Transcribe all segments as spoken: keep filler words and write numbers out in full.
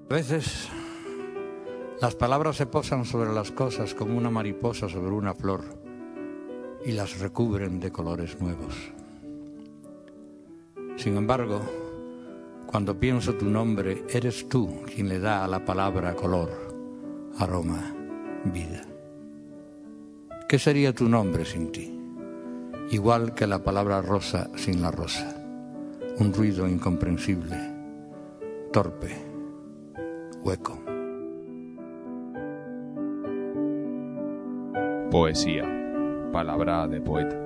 A veces las palabras se posan sobre las cosas como una mariposa sobre una flor y las recubren de colores nuevos. Sin embargo, cuando pienso tu nombre, eres tú quien le da a la palabra color, aroma, vida. ¿Qué sería tu nombre sin ti? Igual que la palabra rosa sin la rosa. Un ruido incomprensible, torpe, hueco. Poesía, palabra de poeta.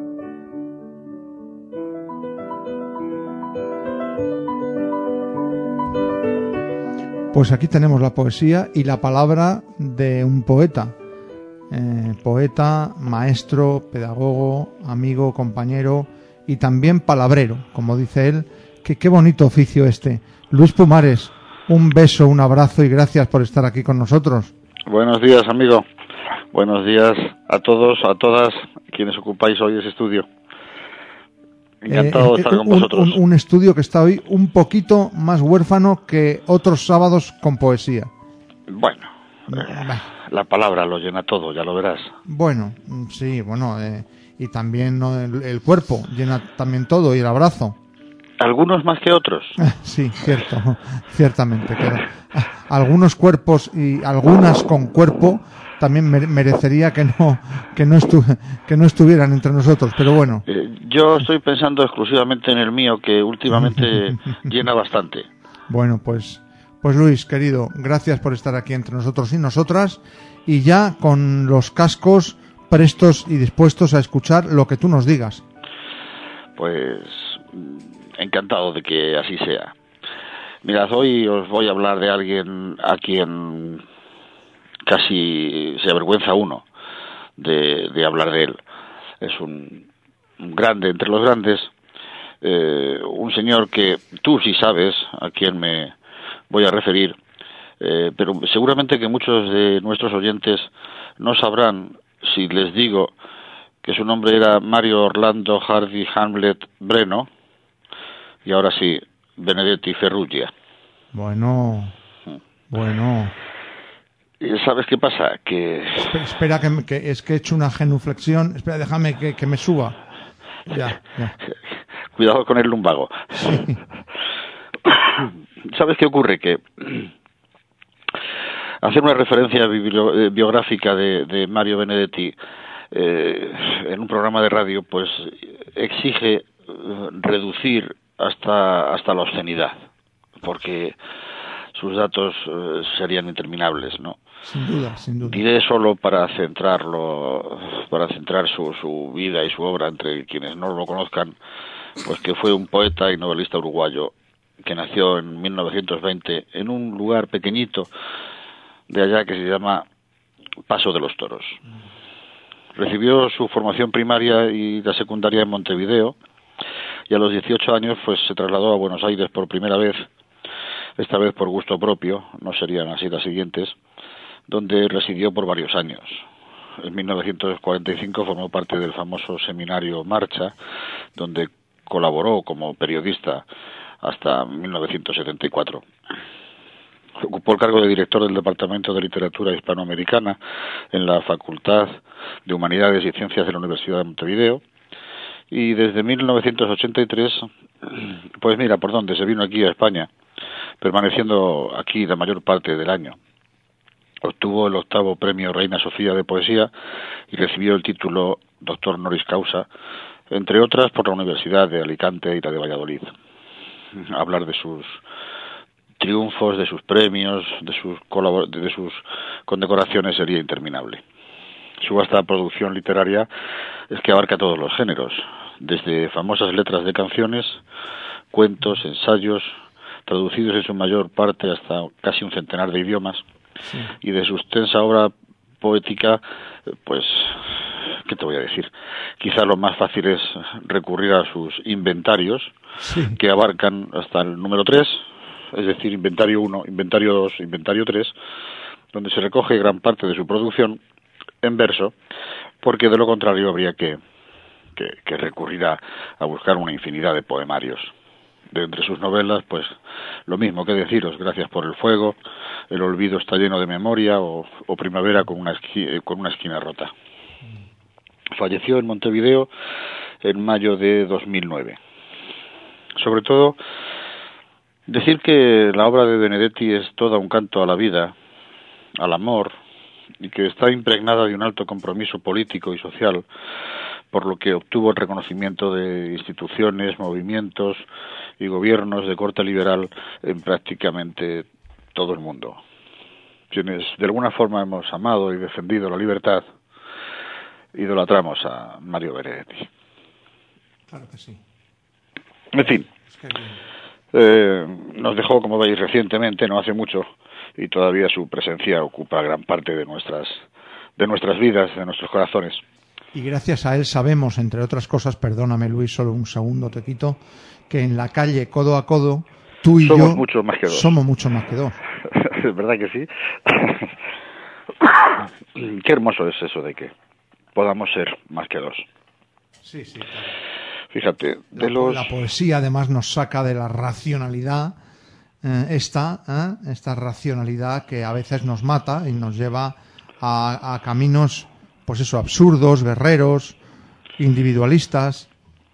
Pues aquí tenemos la poesía y la palabra de un poeta. Eh, poeta, maestro, pedagogo, amigo, compañero y también palabrero, como dice él. Que qué bonito oficio este. Luis Pumares, un beso, un abrazo y gracias por estar aquí con nosotros. Buenos días, amigo. Buenos días a todos, a todas quienes ocupáis hoy ese estudio. Encantado eh, de estar un, con vosotros. Un, un estudio que está hoy un poquito más huérfano que otros sábados con poesía. Bueno, eh, la palabra lo llena todo, ya lo verás. Bueno, sí, bueno, eh, y también ¿no? el, el cuerpo llena también todo y el abrazo. Algunos más que otros. Sí, cierto, ciertamente. Claro. Algunos cuerpos y algunas con cuerpo también merecería que no que no estu que no estuvieran entre nosotros, pero bueno. Eh, yo estoy pensando exclusivamente en el mío, que últimamente llena bastante. Bueno, pues pues Luis, querido, gracias por estar aquí entre nosotros y nosotras, y ya con los cascos prestos y dispuestos a escuchar lo que tú nos digas. Pues encantado de que así sea. Mirad, hoy os voy a hablar de alguien a quien casi se avergüenza uno de, de hablar de él. Es un, un grande entre los grandes, eh, un señor que tú sí sabes a quién me voy a referir, eh, pero seguramente que muchos de nuestros oyentes no sabrán si les digo que su nombre era Mario Orlando Hardy Hamlet Breno, y ahora sí, Benedetti Ferruggia. Bueno, bueno. ¿Sabes qué pasa? Que... Espera, espera que, que es que he hecho una genuflexión. Espera, déjame que, que me suba. Ya, ya. Cuidado con el lumbago. Sí. ¿Sabes qué ocurre? Que hacer una referencia biográfica de, de Mario Benedetti eh, en un programa de radio, pues exige reducir hasta hasta la obscenidad, porque sus datos eh, serían interminables, ¿no? Sin duda, sin duda. Diré solo para centrarlo, para centrar su, su vida y su obra entre quienes no lo conozcan, pues que fue un poeta y novelista uruguayo que nació en mil novecientos veinte en un lugar pequeñito de allá que se llama Paso de los Toros. Recibió su formación primaria y la secundaria en Montevideo, y a los dieciocho años pues se trasladó a Buenos Aires por primera vez, esta vez por gusto propio, no serían así las siguientes, donde residió por varios años. En mil novecientos cuarenta y cinco formó parte del famoso seminario Marcha, donde colaboró como periodista hasta mil novecientos setenta y cuatro. Ocupó el cargo de director del Departamento de Literatura Hispanoamericana en la Facultad de Humanidades y Ciencias de la Universidad de Montevideo, y desde mil novecientos ochenta y tres, pues mira, por dónde, se vino aquí a España, permaneciendo aquí la mayor parte del año. Obtuvo el octavo premio Reina Sofía de Poesía y recibió el título Doctor Honoris Causa, entre otras por la Universidad de Alicante y la de Valladolid. Hablar de sus triunfos, de sus premios, de sus colabor- de sus condecoraciones sería interminable. Su vasta producción literaria es que abarca todos los géneros, desde famosas letras de canciones, cuentos, ensayos, traducidos en su mayor parte hasta casi un centenar de idiomas, sí. Y de su extensa obra poética, pues, ¿qué te voy a decir? Quizá lo más fácil es recurrir a sus inventarios, sí. Que abarcan hasta el número tres, es decir, inventario uno, inventario dos, inventario tres, donde se recoge gran parte de su producción en verso, porque de lo contrario habría que, que, que recurrir a, a buscar una infinidad de poemarios. De entre sus novelas, pues lo mismo que deciros, Gracias por el fuego, El olvido está lleno de memoria o, o Primavera con una, esqui, con una esquina rota. Falleció en Montevideo en mayo de dos mil nueve. Sobre todo, decir que la obra de Benedetti es toda un canto a la vida, al amor, y que está impregnada de un alto compromiso político y social, por lo que obtuvo el reconocimiento de instituciones, movimientos y gobiernos de corte liberal en prácticamente todo el mundo. Quienes de alguna forma hemos amado y defendido la libertad, idolatramos a Mario Benedetti. Claro que sí. En fin, Es que... eh, nos dejó, como veis, recientemente, no hace mucho, y todavía su presencia ocupa gran parte de nuestras, de nuestras vidas, de nuestros corazones. Y gracias a él sabemos, entre otras cosas, perdóname Luis, solo un segundo te quito, que en la calle codo a codo, tú y somos yo mucho más que dos. somos mucho más que dos. ¿Es verdad que sí? Qué hermoso es eso de que podamos ser más que dos. Sí, sí. Claro. Fíjate, de la, los... la poesía además nos saca de la racionalidad, eh, esta, eh, esta racionalidad que a veces nos mata y nos lleva a, a caminos, pues eso, absurdos, guerreros, individualistas.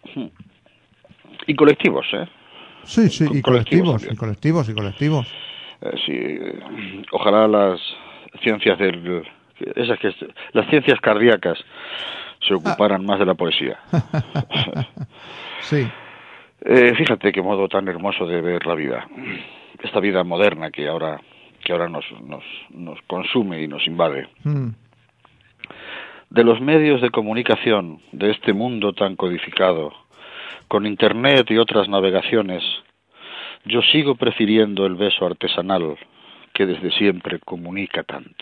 Y colectivos, ¿eh? Sí, sí, y colectivos, colectivos, y colectivos, y colectivos. Eh, sí, eh, ojalá las ciencias del... Esas que, las ciencias cardíacas se ocuparan ah. más de la poesía. Sí. Eh, fíjate qué modo tan hermoso de ver la vida. Esta vida moderna que ahora que ahora nos, nos, nos consume y nos invade. Mm. De los medios de comunicación de este mundo tan codificado, con internet y otras navegaciones, yo sigo prefiriendo el beso artesanal que desde siempre comunica tanto.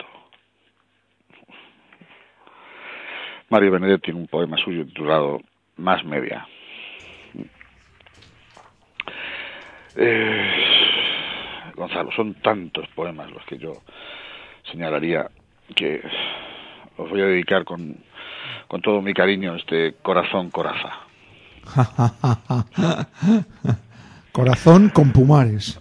Mario Benedetti, en un poema suyo titulado Más Media. Eh, Gonzalo, son tantos poemas los que yo señalaría que os voy a dedicar con, con todo mi cariño este Corazón Coraza. Corazón con Pumares.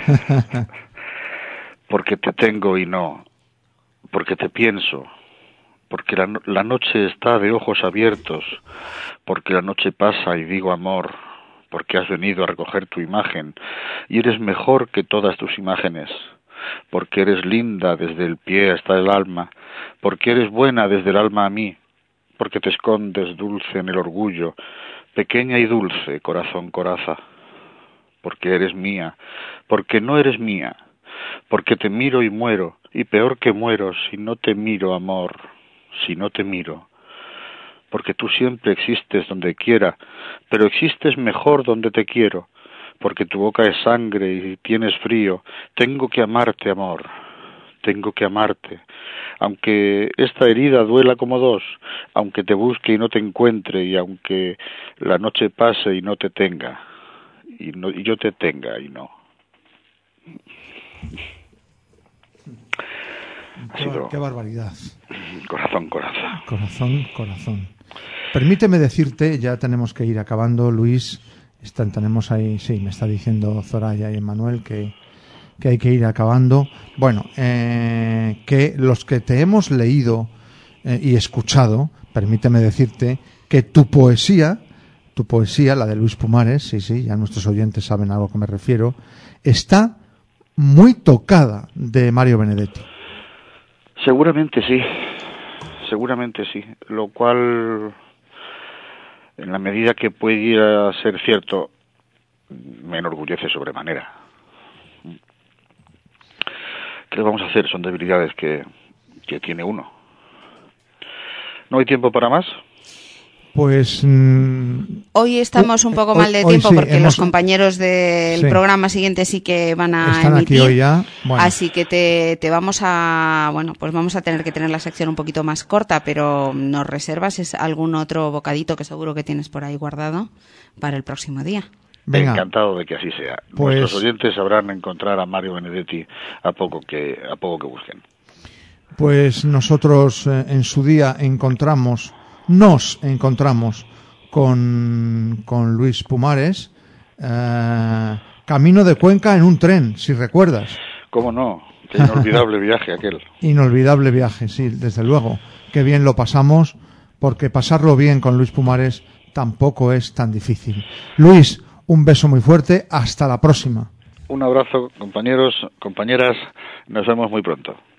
Porque te tengo y no, porque te pienso, porque la, la noche está de ojos abiertos, porque la noche pasa y digo amor, porque has venido a recoger tu imagen y eres mejor que todas tus imágenes, porque eres linda desde el pie hasta el alma, porque eres buena desde el alma a mí, porque te escondes dulce en el orgullo, pequeña y dulce, corazón coraza, porque eres mía, porque no eres mía, porque te miro y muero, y peor que muero si no te miro, amor, si no te miro, porque tú siempre existes donde quiera, pero existes mejor donde te quiero, porque tu boca es sangre y tienes frío, tengo que amarte, amor, tengo que amarte, aunque esta herida duela como dos, aunque te busque y no te encuentre, y aunque la noche pase y no te tenga, y, no, y yo te tenga y no. Qué, bar- qué barbaridad. Corazón, corazón. Corazón, corazón. Permíteme decirte, ya tenemos que ir acabando, Luis. Están, tenemos ahí, sí, me está diciendo Zoraya y Emanuel que, que hay que ir acabando. Bueno, eh, que los que te hemos leído eh, y escuchado, permíteme decirte que tu poesía, tu poesía, la de Luis Pumares, sí, sí, ya nuestros oyentes saben a lo que me refiero, está muy tocada de Mario Benedetti. Seguramente sí, seguramente sí, lo cual, en la medida que pudiera ser cierto, me enorgullece sobremanera. ¿Qué le vamos a hacer? Son debilidades que, que tiene uno. ¿No hay tiempo para más? Pues mmm, hoy estamos un poco hoy, mal de hoy tiempo sí, porque hemos, los compañeros del sí. programa siguiente sí que van a Están emitir. Aquí hoy ya. Bueno. Así que te, te vamos a, bueno, pues vamos a tener que tener la sección un poquito más corta, pero nos reservas es algún otro bocadito que seguro que tienes por ahí guardado para el próximo día. Venga. Encantado de que así sea. Pues, nuestros oyentes sabrán encontrar a Mario Benedetti a poco que a poco que busquen. Pues nosotros eh, en su día encontramos, nos encontramos con, con Luis Pumares eh, camino de Cuenca en un tren, si recuerdas. ¿Cómo no? Qué inolvidable viaje aquel. Inolvidable viaje, sí, desde luego. Qué bien lo pasamos, porque pasarlo bien con Luis Pumares tampoco es tan difícil. Luis, un beso muy fuerte, hasta la próxima. Un abrazo, compañeros, compañeras, nos vemos muy pronto.